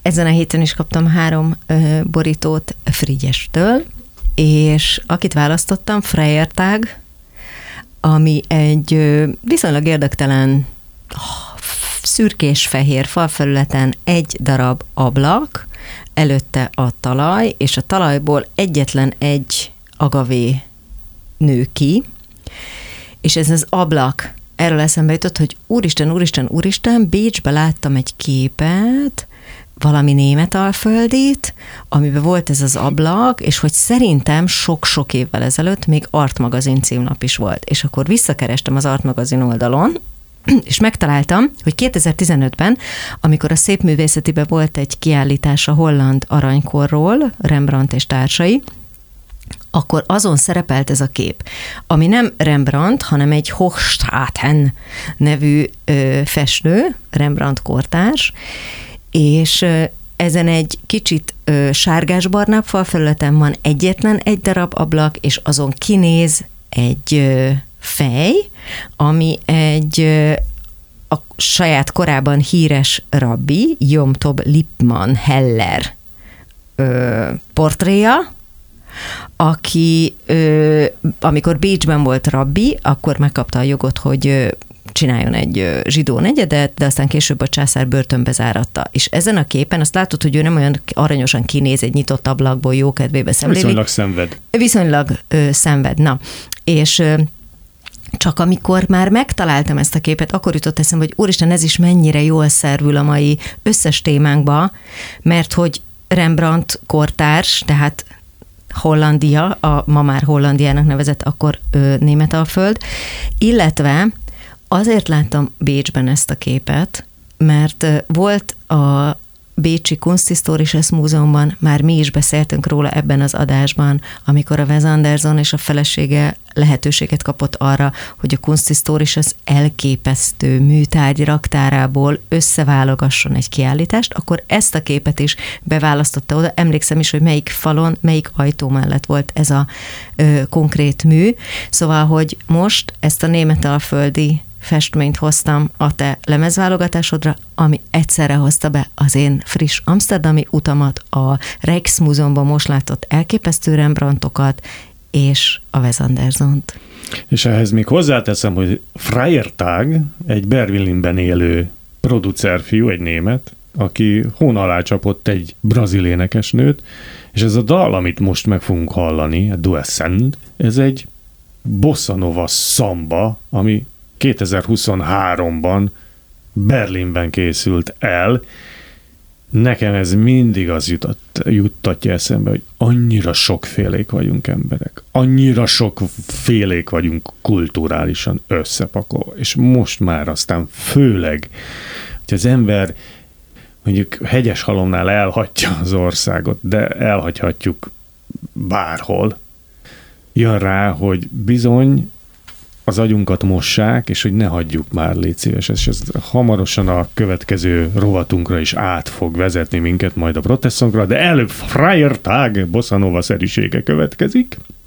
ezen a héten is kaptam 3 borítót Frigyestől, és akit választottam, Freiertag, ami egy viszonylag érdektelen szürkés-fehér falfelületen egy darab ablak, előtte a talaj, és a talajból egyetlen egy agavé nő ki, és ez az ablak, erről eszembe jutott, hogy úristen, Bécsbe láttam egy képet, valami németalföldit, amiben volt ez az ablak, és hogy szerintem sok-sok évvel ezelőtt még Art magazin címlap is volt. És akkor visszakerestem az Art magazin oldalon, és megtaláltam, hogy 2015-ben, amikor a Szépművészetiben volt egy kiállítás a holland aranykorról, Rembrandt és társai, akkor azon szerepelt ez a kép, ami nem Rembrandt, hanem egy Hochstraten nevű festő, Rembrandt kortárs, és ezen egy kicsit sárgás-barnább falfelületen van egyetlen egy darab ablak, és azon kinéz egy fej, ami egy a saját korában híres rabbi, Yom Tov Lipman Heller portréja, aki amikor Bécsben volt rabbi, akkor megkapta a jogot, hogy csináljon egy zsidó negyedet, de aztán később a császár börtönbe záratta. És ezen a képen azt látod, hogy ő nem olyan aranyosan kinéz egy nyitott ablakból, jókedvébe szemléli. Viszonylag szenved. Na, és csak amikor már megtaláltam ezt a képet, akkor jutott eszembe, hogy úristen, ez is mennyire jól szervül a mai összes témánkba, mert hogy Rembrandt kortárs, tehát Hollandia, a ma már Hollandiának nevezett, akkor Németalföld, illetve azért láttam Bécsben ezt a képet, mert volt a Bécsi Kunsthistorisches Múzeumban, már mi is beszéltünk róla ebben az adásban, amikor a Wes Anderson és a felesége lehetőséget kapott arra, hogy a Kunsthistorisches elképesztő műtárgy raktárából összeválogasson egy kiállítást, akkor ezt a képet is beválasztotta oda. Emlékszem is, hogy melyik falon, melyik ajtó mellett volt ez a konkrét mű. Szóval, hogy most ezt a németalföldi festményt hoztam a te lemezválogatásodra, ami egyszerre hozta be az én friss amsterdami utamat, a Rijksmuseumban most látott elképesztő Rembrandtokat, és a Wes Andersont. És ehhez még hozzáteszem, hogy Freiertag egy Berlinben élő producerfiú, egy német, aki hón alá csapott egy brazil énekesnőt, és ez a dal, amit most meg fogunk hallani, a Duessend, ez egy bossa nova szamba, ami 2023-ban Berlinben készült el. Nekem ez mindig az juttatja eszembe, hogy annyira sokfélék vagyunk emberek, annyira sokfélék vagyunk kulturálisan összepakolva, és most már aztán főleg, hogy az ember mondjuk Hegyeshalomnál elhagyja az országot, de elhagyhatjuk bárhol, jön rá, hogy bizony az agyunkat mossák, és hogy ne hagyjuk már, légy szíves, és ez hamarosan a következő rovatunkra is át fog vezetni minket, majd a protestsongra, de előbb Freiertag bossa nova-szerűsége következik.